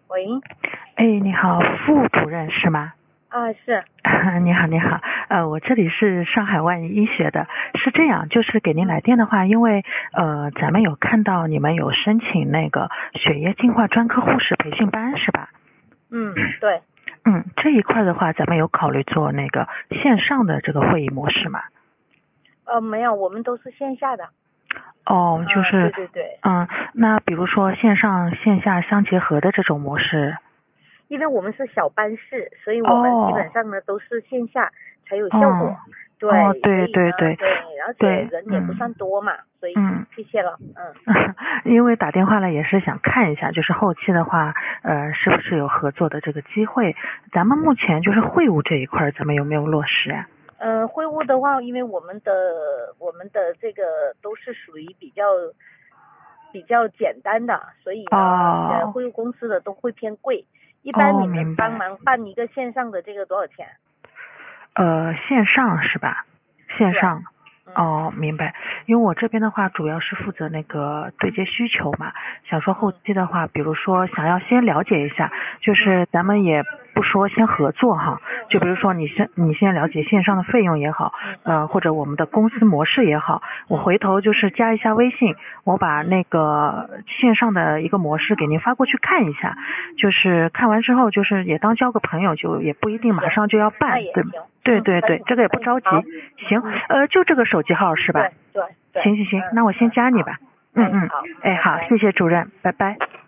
喂， 哎，你好，副主任是吗？ 啊，是， 你好，你好，我这里是上海万医学的，是这样，就是给您来电的话，因为咱们有看到你们有申请那个血液净化专科护士培训班是吧？ 对， 这一块的话，咱们有考虑做那个线上的这个会议模式吗？ 没有，我们都是线下的。 哦，就是， 对， 那比如说线上线下相结合的这种模式。 因为我们是小班室，所以我们基哦本上呢都是线下才有效哦果。对，所对以呢， 对对对，而且对， 人也不算多嘛，所以谢谢了。 因为打电话来也是想看一下，就是后期的话，是不是有合作的这个机会？咱们目前就是会务这一块，咱们有没有落实呀？ 会务的话，因为我们的这个都是属于比较简单的，所以呢，会务公司的都会偏贵。一般你们明白。 帮忙办一个线上的这个多少钱？ 线上是吧？线上。 对， 明白。因为我这边的话，主要是负责那个对接需求嘛，想说后期的话，比如说想要先了解一下，就是咱们也不说先合作哈，就比如说你先了解线上的费用也好，或者我们的公司模式也好，我回头就是加一下微信，我把那个线上的一个模式给您发过去看一下，就是看完之后就是也当交个朋友，就也不一定马上就要办，对吗？对，这个也不着急。行，就这个手机号是吧？ 对。 行，那我先加你吧。 好， 好，谢谢主任，拜拜。